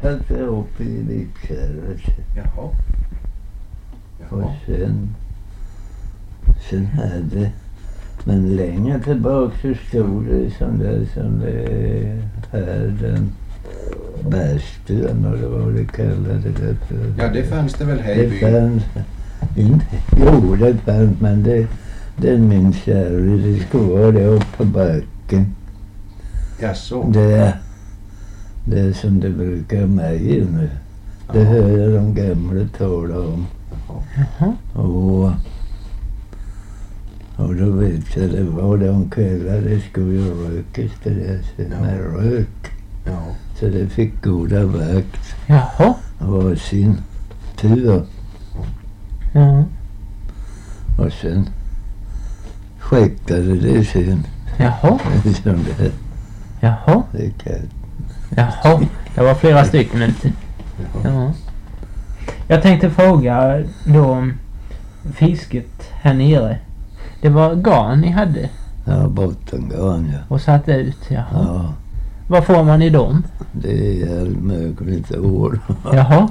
satt jag upp i Vikkärret. Jaha. Och sen hade, men längre tillbaka så stod det som det är här, den bärstuen och vad det kallade det för. Ja, det fanns det väl här i Det byn? fanns inte, jo det fanns, men det minns jag, det skulle vara det uppe på backen. Jaså? Det är som det brukar mig nu. Det hör jag de gamla tala om. Jaha. Och då vet jag, det var de kvällar det skulle ju rökas till det med rök. Ja. Så det fick goda vakt Jaha. och sin tur. Ja. Och sen skäktade det sen. Jaha. Som det, Jaha. det kan. Jaha. Det var flera stycken inte. Ja. Jag tänkte fråga då om fisket här nere. Det var garn ni hade Ja, bottengarn, ja. och satt ut. Jaha. Ja, Vad får man i dem? det är all möjligt år. Jaha.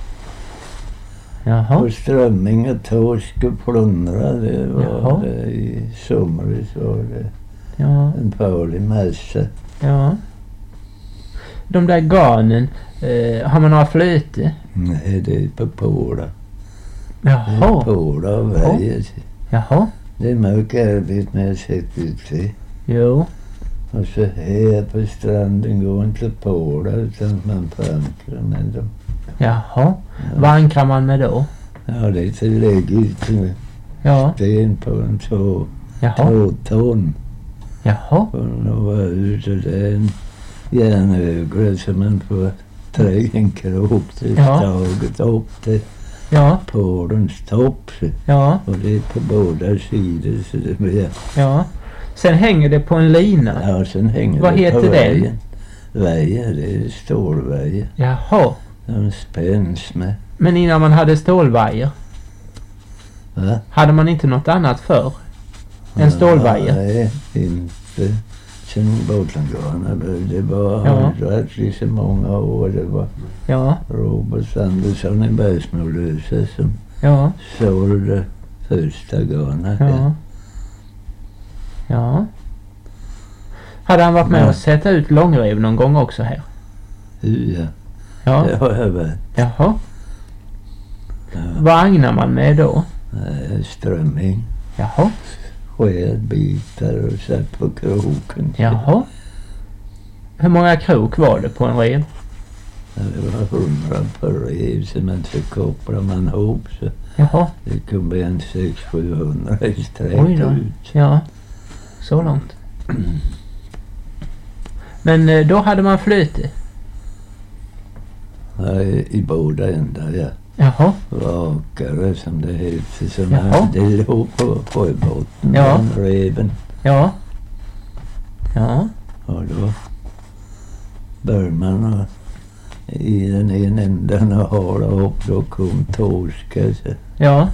Jaha. Och strömming och torsk och plundra, det var Jaha. det i somras var det Ja. en farlig massa. Ja. De där garnen, har man några flöte? Nej, det är på Pola. Det är Jaha. Pola och Väje. Jaha. Det är mycket arbete med att sätta ut det. Jo. Och så här på stranden går inte Pola utan man får ankra med dem. Jaha. Vad ankrar man med då? Ja, det är till lägg ut en Ja. sten på en Jaha. 2 ton. Jaha. Och de var ute, det är en järnögla som man får trä en krok till Ja. taget upp till Ja. Polens topp. Ja. Och det är på båda sidor så det blir. Ja. Sen hänger det på en lina. Ja, sen hänger Vad det heter på den? vägen. Väje, det är stålväje. Jaha. De spänns med. Men innan man hade stålvajer, Va? hade man inte något annat för? En stålvajer? Nej, inte. Sen Båtlangarna, det var Ja. rätt så många år. Det var Ja. Robert Andersson i Bergsmålösa som Ja. sålde första garnet. Ja. Ja. Hade han varit med Nej. och sätta ut långrev någon gång också här? Ja, Ja. det har jag varit. Jaha. Ja. Vad agnar man med då? Strömming, Jaha. skedbitar och satt på kroken. Jaha. Hur många krok var det på en rev? Ja, det var 100 på rev så man så kopplar man ihop så Jaha. det kunde bli en 600-700 i sträck Oj då. ut. Ja. Så långt. Men då hade man flöte? Ja, i båda ändar, ja. Jaha. Vakare som det heter. Som Jaha. det låg på sjöbotten, Ja. den reven. Ja. Ja. Och då bör man i den ena änden och hala upp, då kom torska. Så. Ja.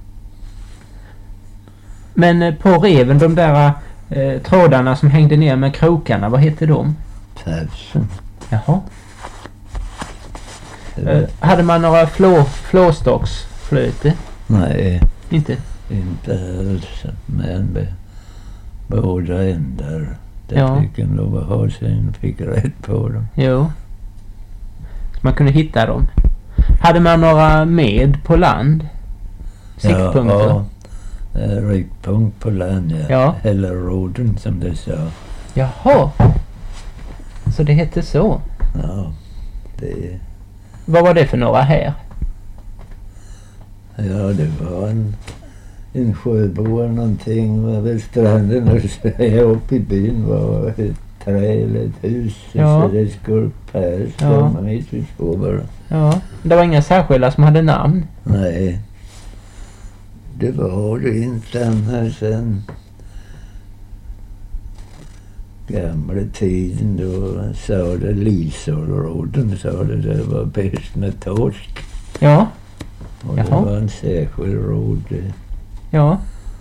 Men på reven, de där trådarna som hängde ner med krokarna, vad heter de? Tafsen. Jaha. Det var- Hade man några flåstocksflöte? Nej, Inte? inte alls. Men båda ändar. Det Ja. fick en lov att ha sen fick rätt på dem. Jo. Så man kunde hitta dem. Hade man några med på land? Siktpunkter? Ja, riktpunkt på land, ja. Ja. Eller roden som det sa. Jaha. Så det hette så. Ja, det... Vad var det för några här? Ja, det var en sjöbo eller någonting vid stranden och så uppe i byn var ett trä eller ett hus. Ja. Så det skulle Per stämma mitt vid bara. Ja. Det var inga särskilda som hade namn? Nej, det var det inte annars sen gamla tiden då sa det Lisorråden sa det var bäst med torsk. Ja. Och Jaha. det var en särskild råd. Ja.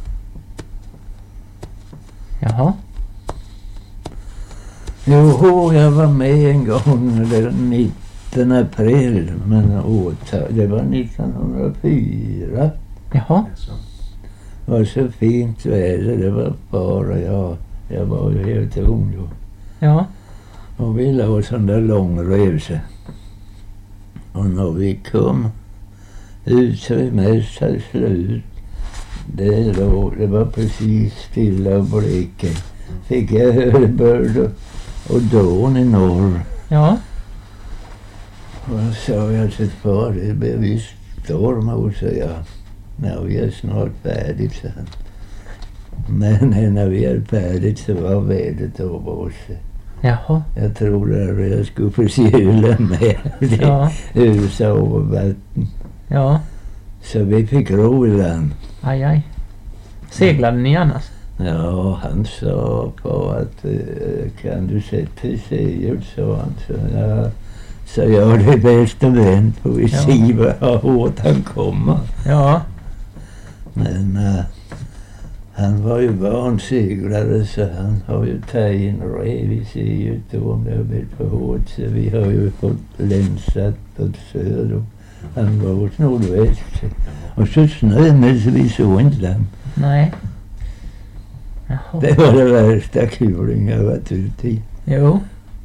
Jaha. Jo, jag var med en gång, det var mitten april, men det var 1904. Jaha. Jaså. Det var så fint väder, det var bara jag var ju helt ung då. Ja. Och vi la sån där lång resa. Och när vi kom ut så vi mest hade slut. Det var precis stilla och bleket. Fick jag hörbörd och dån i norr. Ja. Och då sa jag till far, det blir visst storm, och så vi är snart färdigt, så. Men när vi är färdigt så var vädret över oss. Jaha. Jag tror att jag skulle få kyla med Ja. USA och vatten. Ja. Så vi fick ro i land. Aj. Seglade ni annars? Ja, han sa på att kan du sätta i segel, sa han. Så jag det bästa vän på vi se vad hårt han kommer. Ja. Men han var ju van seglare, så han har ju tagit in rev i ser ju inte om det har blivit för hårt. Så vi har ju fått länsat åt söder. Han var åt nordväst. Och så snö, men så vi såg inte den. Nej. Jaha. Det var det värsta kuling jag varit ute i. Jo.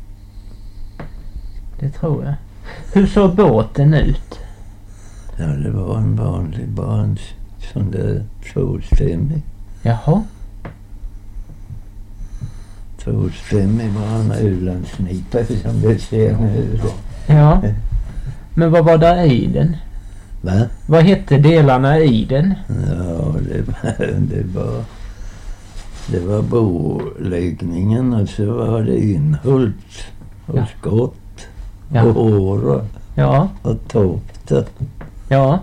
Det tror jag. Hur såg båten ut? Ja, det var en vanlig barn, sån där tvåstämmig. Jaha. Tvåstämmig var en ölandsnipa som det ser nu. Ja. Men vad var där i den? Va? Vad hette delarna i den? Ja, det var boläggningen, och så var det inhult och skott och åra och tofta Ja.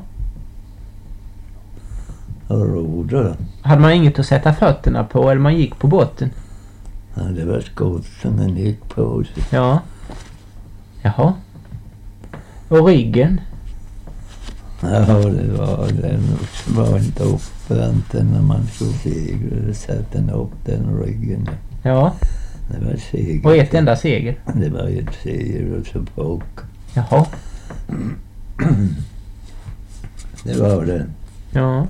och roder. Hade man inget att sätta fötterna på eller man gick på båten? Ja, det var skott som den gick på sig. Ja. Jaha. Och riggen? Ja, det var den som var inte uppbrant när man skulle segla. Det satt den upp den ryggen. Ja. Det var segel. Och ett enda segel? Det var ett segel och så bak. Jaha. Det var det. Ja.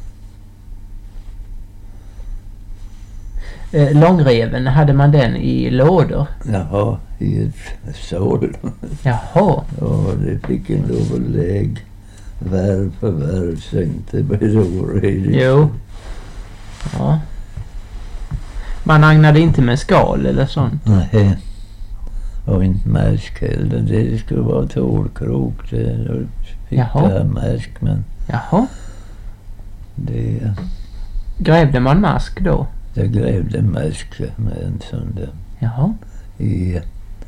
Långreven, hade man den i lådor? Jaha, i ett sål. Jaha. Ja, det fick en lov att lägga värv för värv så inte blev oredigt. Jo. Ja. Man agnade inte med skal eller sånt? Nej. Och inte märsk heller. Det skulle vara tålkrok. Det fick jag märsk, men Jaha. det... Grävde man mask då? Jag grävde märsk med en sån där. Jaha. I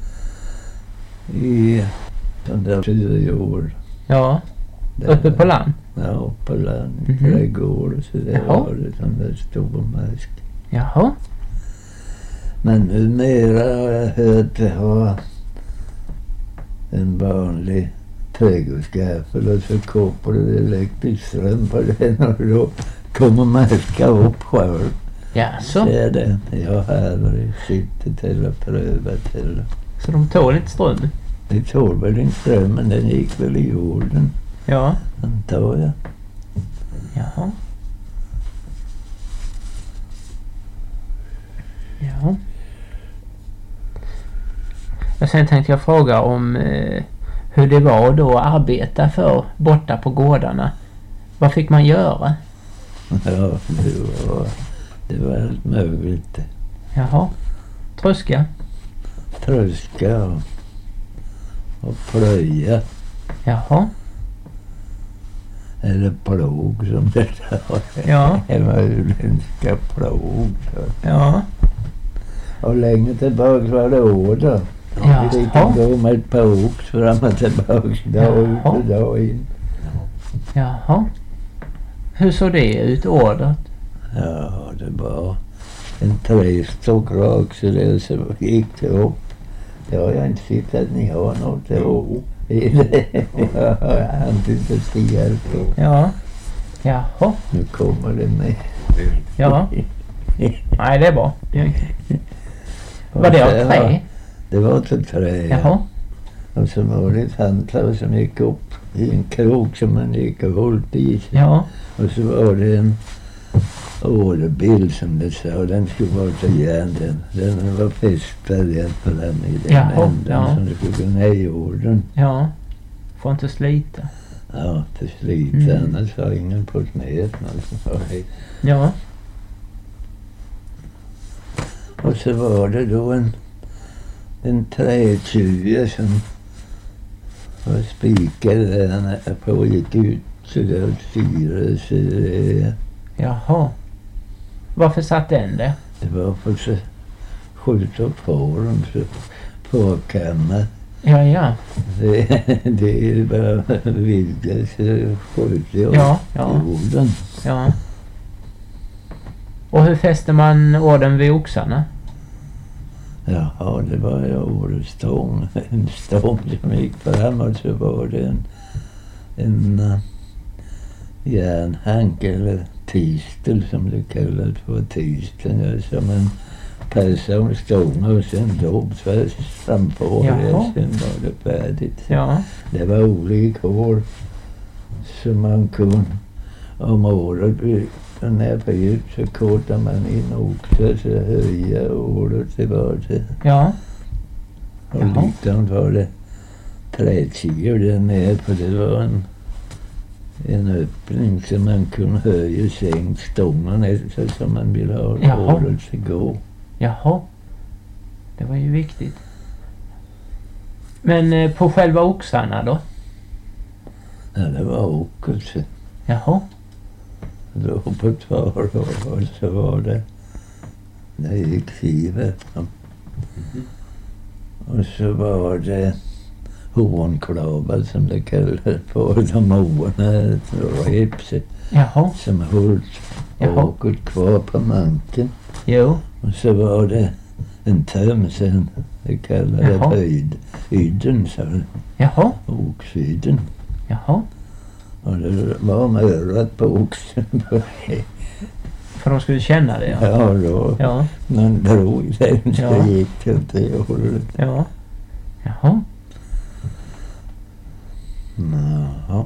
sån där 4 år. Ja. Uppe på land? Ja, på land. Mhm. Trädgård och så där. Jaha. Var det sån där stor märsk. Jaha. Men numera har jag hört det ha en vanlig trädgårdsgaffel och så kopplar det elektrisk ström på den och då kommer märka upp själv. Jaså? Det är det. Jag har sitter till och prövat till. Så de tål inte strömmen? Det tål väl inte strömmen, den gick väl i jorden. Ja. Antar jag. Jaha. Ja. Och sen tänkte jag fråga om hur det var då att arbeta för borta på gårdarna. Vad fick man göra? Ja, det var allt möjligt. Jaha. Tröska? Tröska och plöja. Jaha. Eller plog som det var. Ja. Det var utländska plog. Ja. Och längre tillbaka var det åder. Jaha. Vi fick gå med ett par ox fram och tillbaka. Dag ut och dag in. Jaha. Hur såg det ut, året? Ja, det var en trästock rak så det så gick det upp. Det har jag inte sett att ni har något ihop i det. Jag har inte sett på. Ja. Jaha. Nu kommer det med. Ja. Nej, det är bra. Var det av trä? Det var till trä. Jaha. Och så var det ett handtag som gick upp i en krok som man gick och hållt i sig. Ja. Och så var det en orderbild som det sa. Den skulle vara till järn. Den var fästad på den i den änden som det skulle gå ner i orden. Ja. Får inte slita. Ja, till slita. Annars har ingen på knät. Ja. Och så var det då en trätjuve som var spikad där på och gick ut så där och styrade sig. Jaha. Varför satt den där? Det var för att skjuta på dem så påkammar. Ja. Det är bara vilka så skjuter jag jorden. Ja. Och hur fäster man orden vid oxarna? Jaha, det var ju orderstång. En stång som gick framåt så var det en järnhank eller tistel som det kallas på tisteln. Som en person stång och sen jobb tvärs framför det. Sen var det färdigt. Ja. Det var olika år som man kunde om året. När på ut så kortar man in också så höja året tillbaka. Ja. Och likadant var det trädkigor där nere för det var en öppning så man kunde höja sänkt stången eftersom man ville ha året att gå. Jaha. Det var ju viktigt. Men på själva oxarna då? Ja, det var också. Jaha. Då på 2 år så var det gick fiber. Och så var det hornklavar som det kallades på de åarna, repset. Jaha. Som höll åket kvar på manken. Jo. Och så var det en töm sen, det kallades ydden, så Jaha. oxydden. Jaha. Och det var med örat på oxen. För de skulle känna det, ja. Ja, då. Ja. Man drog den så gick det inte i hållet. Ja. Jaha. Ja.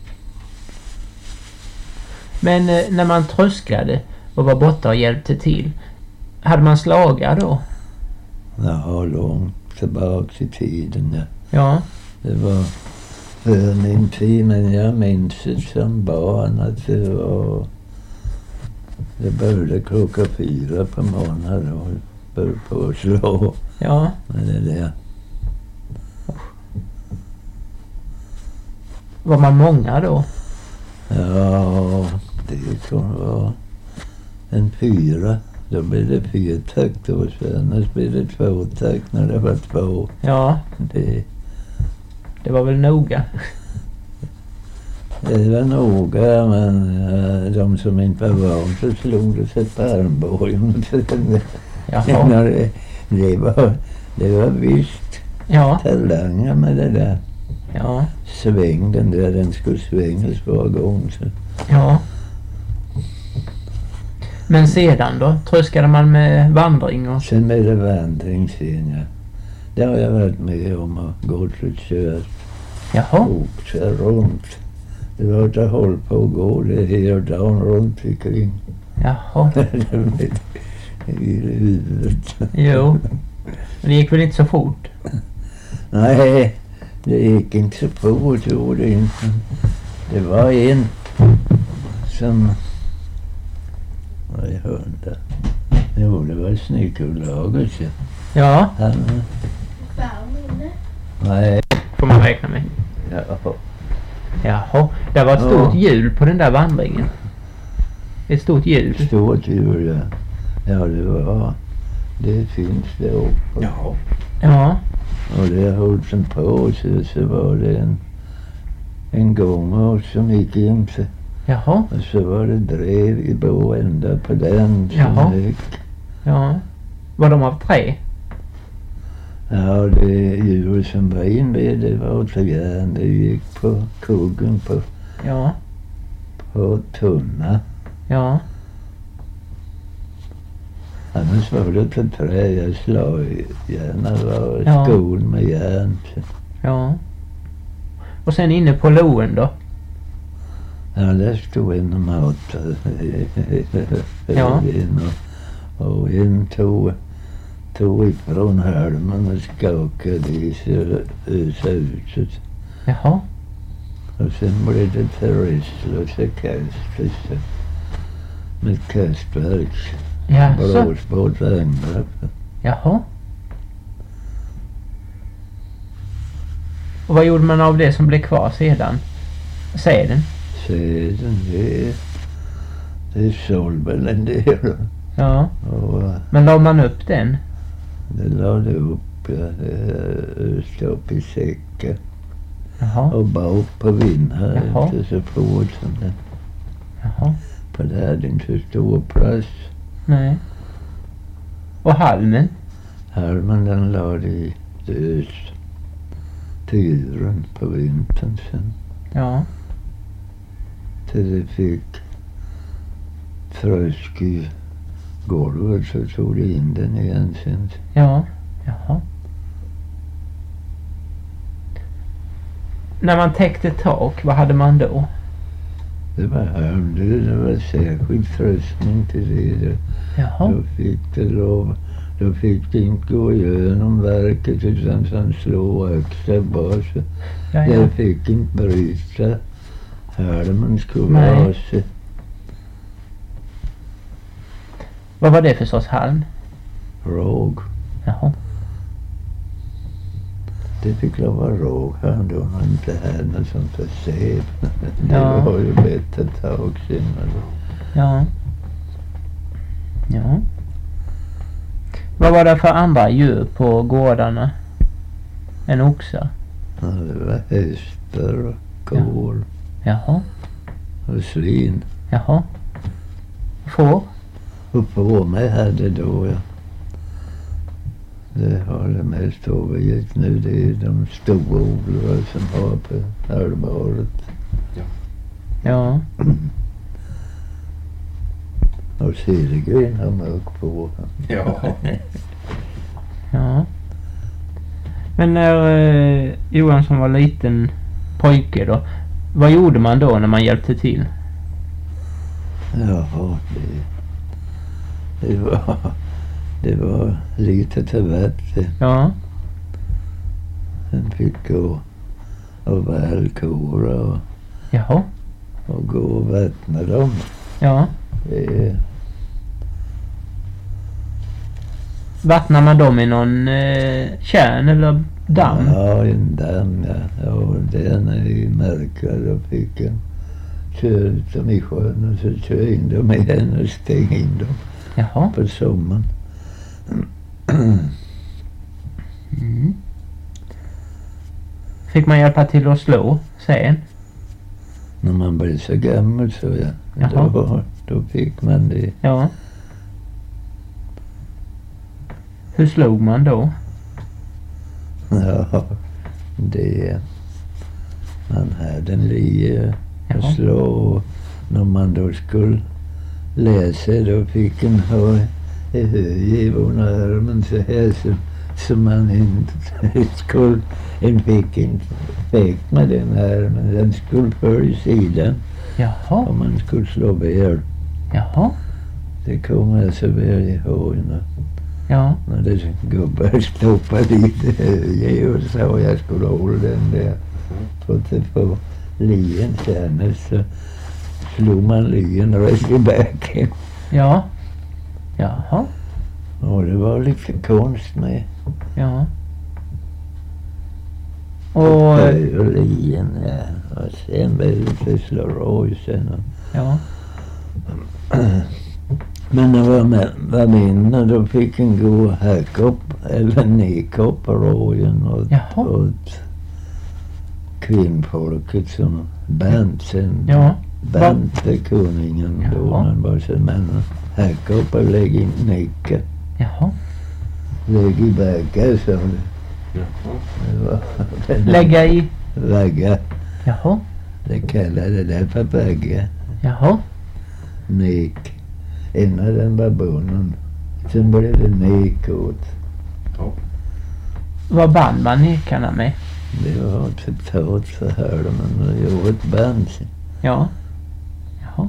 Men när man tröskade och var borta och hjälpte till, hade man slagar då? Ja, långt tillbaka i tiden. Ja. Ja. Det var för min tid, men jag minns det som barn att det började klockan 4 på morgonen och började på att slå. Ja. Men det där. Var man många då? Ja, det kunde vara en 4. Då blev det 4-takt och sen blev det 2-takt när det var 2. Ja. Det var väl noga. Det var noga, men de som inte var van så slog det sig på armbågen. Jaha. Det var visst talanger med det där. Ja. Sväng den där, den skulle svängas var gång. Så. Ja. Men sedan då? Tröskade man med vandring? Och... Sen med det vandring sen, ja. Det har jag varit med om att gå till ett kör. Jaha. Åka runt. Det var att jag höll på att gå det hela dagen runt omkring. Jaha. I huvudet. Jo. Men det gick väl inte så fort? Nej, det gick inte så fort, gjorde det inte. Det var en som... Vad jag hörde. Jo, det var snickerlaget. Ja. Nej. Får man räkna med. Jaha. Det var ett stort hjul på den där vandringen. Ett stort hjul. Stort hjul, ja. Ja, det var... Det finns det också. Ja. Ja. Och det höll sen på så var det en gång som gick in sig. Jaha. Och så var det drev i boända på den som Jaha. gick. Ja. Var de av trä? Ja, det djur som var invid det var till järn. Det gick på kuggen på tunna. Ja. Annars var det till trä. Jag slog gärna var skon med järn. Ja. Och sen inne på loen då? Ja, där stod en mat. Ja. Och en tog ifrån halmen och skakade i sig huset. Jaha. Och sen blev det terroristlösa kast med kastverk. Jaså? Bråsbåt vagnar. Jaha. Och vad gjorde man av det som blev kvar sedan? Säden? Sedan, det sålde väl en del. Ja. Och Men la man upp den? det lade upp, öste upp i säcken. Jaha. Och bak på vinden, Jaha. inte så fort som den. Jaha. För det hade inte så stor plats. Nej. Och halmen? Halmen den lade i ös till djuren på vintern sen. Ja. Till det fick trösk i golvet så tog det in den igen sen. Ja. Jaha. När man täckte tak, vad hade man då? Det var halm, det var särskild tröskning till det. Jaha. Då fick det lov. Då fick det inte gå igenom verket utan sen slå extra bara så. Ja, ja. Det fick inte bryta. Halmen skulle Nej. ha sig. Vad var det för sorts halm? Råg. Jaha. Det fick lov vara råg här då när inte hade något sånt för säd. Det Ja. var ju bättre ett tag sedan. Ja. Ja. Vad var det för andra djur på gårdarna än oxar? Ja, det var hästar och kor Jaha. och svin. Jaha. Får? Och på mig hade då, ja. Det har det mest övergett nu. Det är de stora odlare som har på allvaret. Ja. Och Silgren har mörk på. Ja. Ja. Men när Johansson var liten pojke då, vad gjorde man då när man hjälpte till? Ja, det var lite till vatten. Ja. Den fick gå och välkora Jaha. och gå och vattna dem. Ja. Det, Vattnar man dem i någon kärn eller damm? ja, en damm, ja. Och den är i mörker. Då fick en köra ut dem i sjön och så köra in dem igen och stänga in dem Jaha. på sommaren. Mm. Fick man hjälpa till att slå sen? När man blev så gammal så ja. Jaha. Då fick man det. Ja. Hur slog man då? Ja, det... Man hade en lie att Jaha. slå och när man då skulle läsa då fick en ha i högivån armen så här så man inte skulle... En fick inte väck med den armen. Den skulle följa sidan Jaha. om man skulle slå väl. Jaha. Det kommer jag så väl ihåg Ja. när det gubbar stoppade lite höje och så jag skulle hålla den där. För att få lien sen så slog man lien rätt i backen. Ja. Jaha. Och det var lite konst med. Ja. Och... lien, ja. Och sen blev det slå råj sen. Ja. Men när var mindre då fick en gå och hacka upp eller nicka upp råjen åt kvinnfolket som band sen. Ja. Bante kunningen då Jaha. när han var så men hacka upp och lägga in nicka. Jaha. Lägg i baggar så det. Det var den Lägga i... baggar. Jaha. Det kallade det för baggar. Jaha. Nick. Innan den var bunden. Sen blev det nick åt. Vad band man nekarna med? Det var totalt så här men det var ett bensin. Ja. Jaha.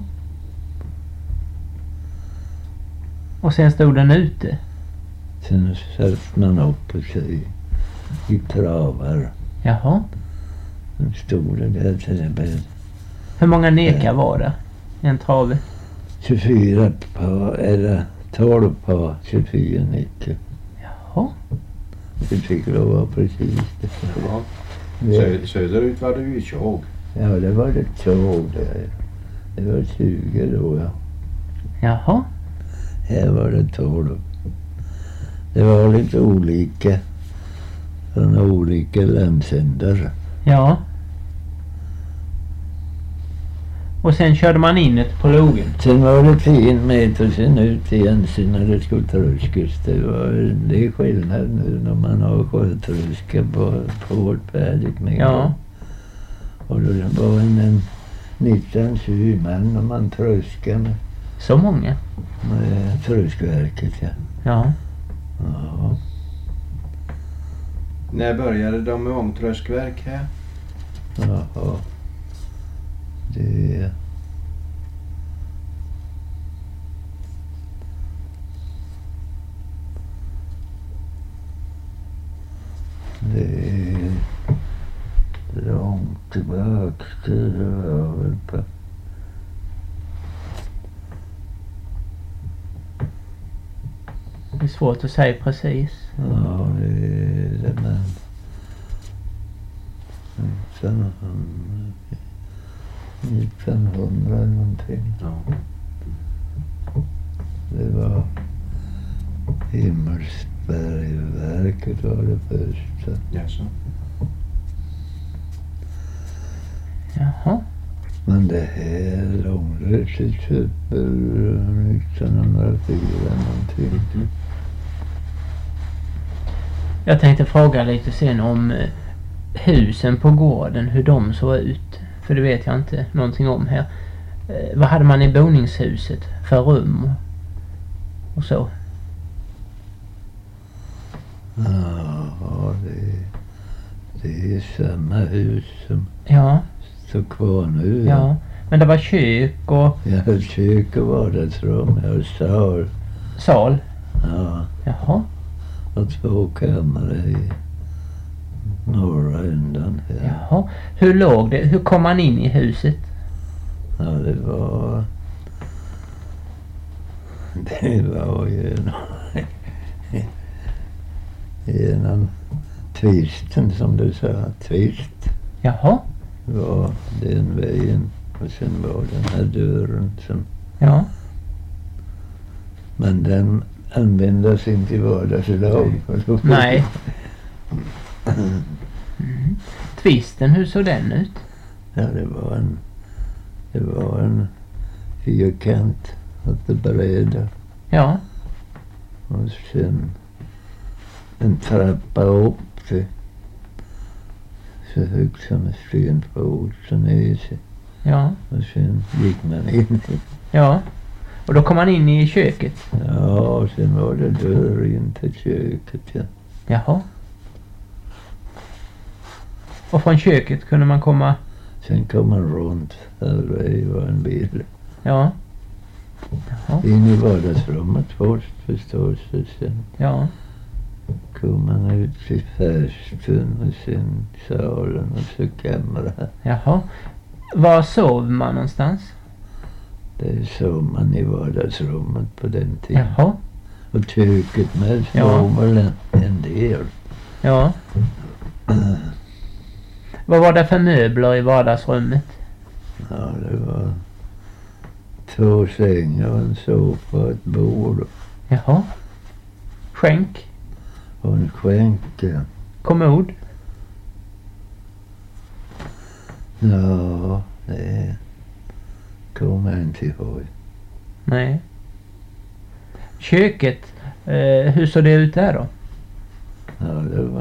Och sen stod den ute? Sen satt man upp och sig i travar. Jaha. Den stod det där till det blev Hur många nekar var det? En trave? 24 par eller 12 par 24 nyckel. Jaha. Det fick lov vara precis det. Ja. Det, Söderut var det ju tjog. ja, det var det tåg där. Det var 20 då, ja. Jaha. Här var det 12. Det var lite olika. Från olika landsändar. Ja. Och sen körde man in ett på logen. Sen var det 10 meter sen ut igen sen när det skulle tröskas. Det är skillnad nu när man har sjötröska på hårdfärdigt med. Ja. Och då var en 19-20 man när man tröskade Så många? med tröskverket, ja. Ja. Ja. När började de med ångtröskverk här? Jaha. Det... Det är långt tillbaka. Det var väl på... Det är svårt att säga precis. Ja, det är det, men... 1900 någonting. Ja. Det var Himmelsbergverket var det första. Jaså. Jaha. Men det här långlöset köper 1904 någonting. Mm. Jag tänkte fråga lite sen om husen på gården, hur de såg ut. För det vet jag inte någonting om här. Vad hade man i boningshuset för rum och så? Ja, det är samma hus som Ja, står kvar nu. ja. Men det var kök och Ja, kök och vardagsrum och sal. sal. Ja, Jaha. och 2 kammare i norra ändan här. Jaha. Hur låg det? Hur kom man in i huset? Ja, det var ju genom tvisten som du sa. Tvist Jaha. var den vägen och sen var den här dörren som... Ja. Men den användes inte i vardagslag. Nej. Mm. Tvisten, hur såg den ut? Ja, det var en fyrkant åt det breda Ja. och sen en trappa upp till så högt som en stenfot så ner sig. Ja. Och sen gick man in. Ja. Och då kom man in i köket. Ja, och sen var det dörr in till köket, ja. Jaha. Och från köket kunde man komma... Sen kom man runt. Där var en bil. Ja. Jaha. In i vardagsrummet först förstås. Och sen Ja. kom man ut till färstun och sen salen och så kammaren. Jaha. Var sov man någonstans? Det såg man i vardagsrummet på den tiden. Jaha. Och köket med Ja. såg väl en del. Ja. Vad var det för möbler i vardagsrummet? Ja, det var 2 sängar och en soffa och ett bord Jaha. Skänk. och en skänk. Ja. Kommod. Ja, det kommer jag inte ihåg. Nej. Köket. Hur såg det ut där då? Ja, det var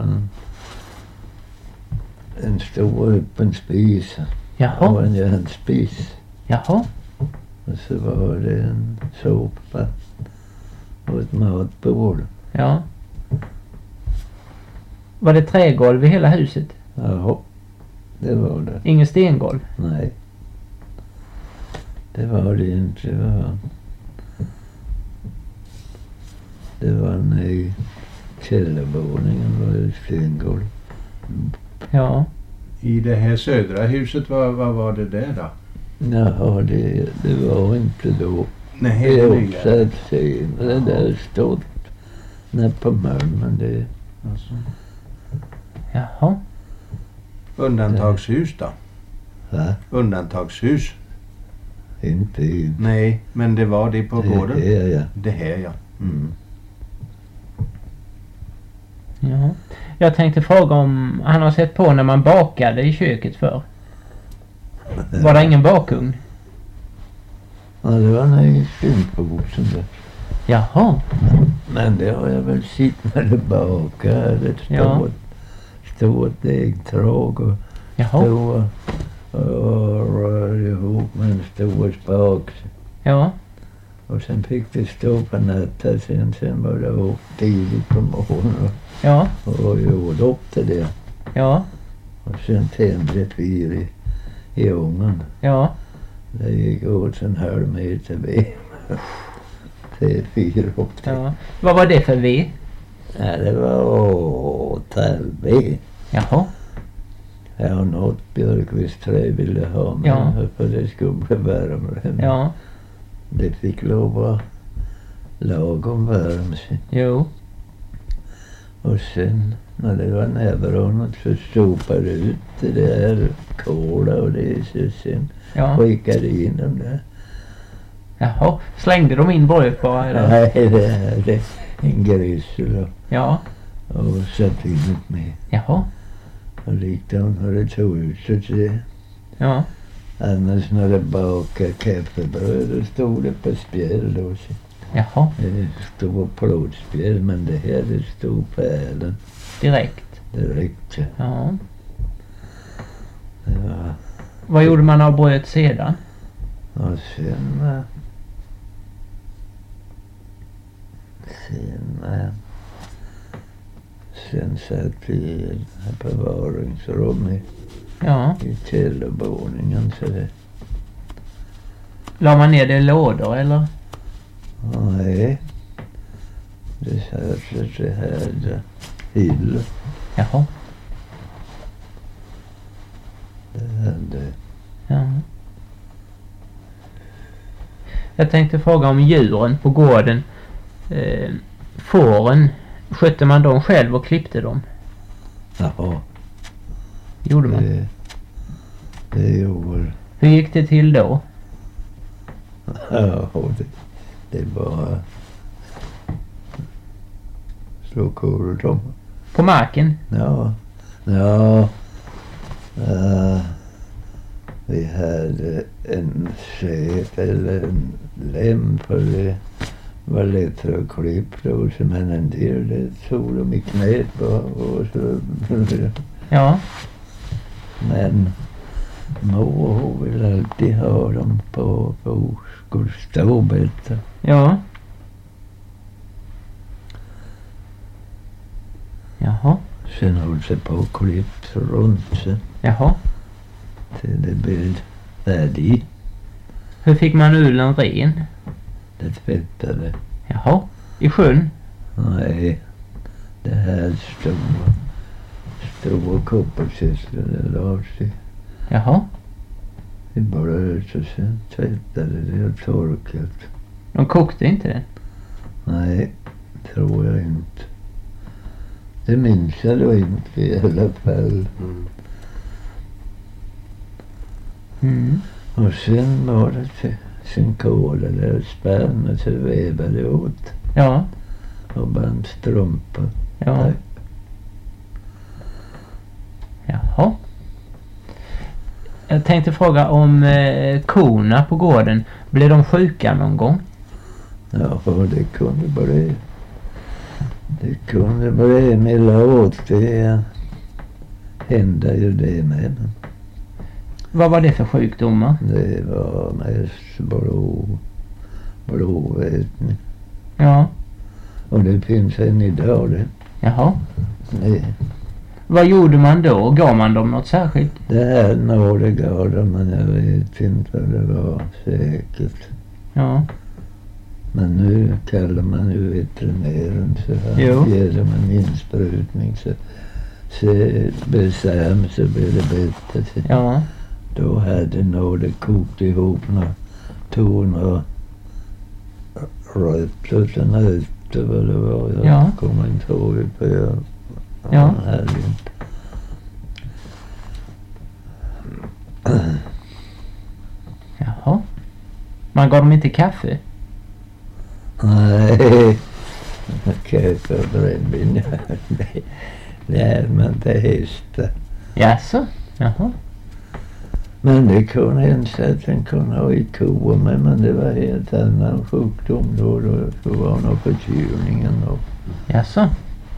en stor öppen spis och Jaha. en järnspis. Jaha. Och så var det en soppa och ett matbord. Ja. Var det trägolv i hela huset? Ja, det var det. Ingen stengolv? Nej. Det var det inte. Det var i källarvåningen var det stengolv. Ja. I det här södra huset, vad var det där då? Ja, det var inte då. Nej, Det det är nya. också ett senare där stått när på Mölmen det. Alltså. Jaha. Undantagshus då? Va? Undantagshus? Inte in. Nej, men det var det på gården. Det är jag. Det här ja. Mm. Ja. Jag tänkte fråga om han har sett på när man bakade i köket för. Var det ingen bakugn? Ja, det var när jag stympåsen där. Jaha. Men det har jag väl sett när det bakade. Ja. Stort äggtråg och Jaha. stor och rörde ihop med en stor spak. Ja. Och sen fick det stå på natten. Sen var det upp tidigt på morgonen Ja. och gjorde upp det där. Ja. Och sen tände ett vir i ugnen. Ja. Det gick åt en halv meter ved. Det fyra upp det. Ja. Vad var det för ved? Ja, det var tallved. Jaha. Jag har något björkvisträ ville ha med Ja. för det skulle bli varmare. Ja. Det fick lov att lagom varm sig. Jo. Och sen när det var närvarande så sopade ut det där kola och det så sen Ja. skickade in dem där. Jaha. Slängde de in bröd på eller? Nej, det är en grisel Ja. och satt in med. Jaha. Och likadant när det tog ut så det. Ja. Annars när det bakade kaffebröd då stod det på spjäll då. Jaha. Det stod på plåtspjäll men det här det stod på älen. Direkt. Det räckte. Ja. Det var, Vad gjorde man av brödet sedan? och sen satt vi i ett förvaringsrum Ja. i källarvåningen så det. La man ner det i lådor eller? Nej. Det satt så här hyllor. Jaha. Det hade. Ja. Jag tänkte fråga om djuren på gården. Fåren, skötte man dem själv och klippte dem? Jaha. Gjorde man? Det gjorde. Hur gick det till då? Ja, det bara slå kor dem. På marken? Ja. Vi hade en sät eller en lem för det var lättare att klippa då, men en del det tog de i knät på och så. Ja. Men mor hon vill alltid ha dem på skulle stå bättre. Ja. Jaha. Sen höll sig på klippt runt sen Jaha. till det blev färdigt. Hur fick man ulen ren? Det tvättade. Jaha. I sjön? Nej, det här stora kopparkistan det la sig Jaha. i bröd och sen tvättade det och torkat. De kokte inte det? Nej, tror jag inte. Det minns jag då inte i alla fall. Mm. Och sen var det sen kolade och spänn så vävade åt Ja. och band strumpor. Ja. Nej. Jaha. Jag tänkte fråga om korna på gården. Blev de sjuka någon gång? Ja, det kunde bli. Det kunde bli emellanåt. Det hände ju det med. Men Vad var det för sjukdomar? det var mest blodvätning. Ja. Och det finns än idag det. Jaha. Det Vad gjorde man då? Gav man dem något särskilt? Det här nådegarden, men jag vet inte vad det var säkert. Ja. Men nu kallar man ju veterinären så här. Jo. Ger dem en insprutning så bestämt så blir det bättre. Så Ja. då hade nåde kokt ihop några toner rött och sen nötter vad det var. Jag Ja. kommer inte ihåg det. Ja. Han hade inte. Jaha. Man gav dem inte kaffe? Nej, kaffe och brännvin. Det är man inte hästar. Jaså? Jaha. Men det kunde hända att den kunde ha i kor med, men det var helt annan sjukdom då. Det var nog förkylningen då. Jaså?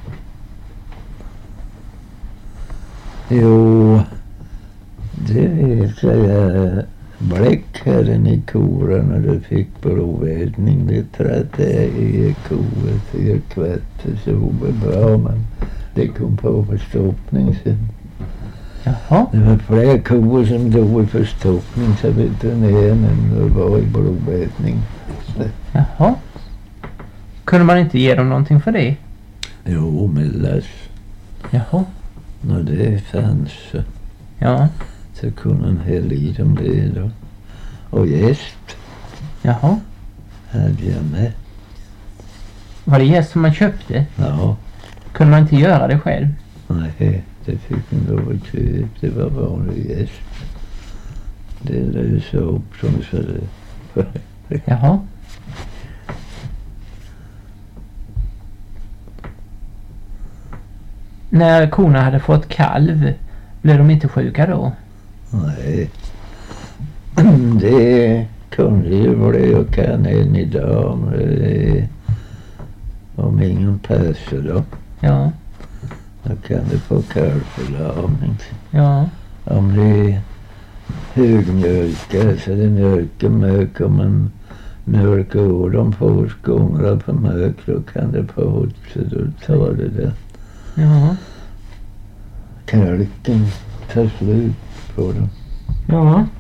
Jo, det vet jag. Bläck hade i korna när du fick blodvätning. Det trädde i koet i kvätt så var bra, men det kom på förstoppning sen. Jaha. Det var fler kor som dog i förstoppning så veterinären var i blodvätning. Jaha. Kunde man inte ge dem någonting för det? Jo, mellas. Jaha. När det fanns Ja. så kunde man hälla i dem det då. Och jäst Jaha. hade jag med. Var det jäst som man köpte? Ja, Kunde man inte göra det själv? nej, det fick man då i köp. Det var vanlig jäst. Det lösa upp som så det. Jaha. När korna hade fått kalv, blev de inte sjuka då? Nej, det kunde ju bli och kan än idag om ingen passar då. Ja. Då kan det få kalvförlamning. Ja. Om det är högmjölka så det mjölkar mök om man mjölkar ur dem på skångra på mök då kan det få åt så då tar det där. Ja. Kalken tar slut på dem. Ja.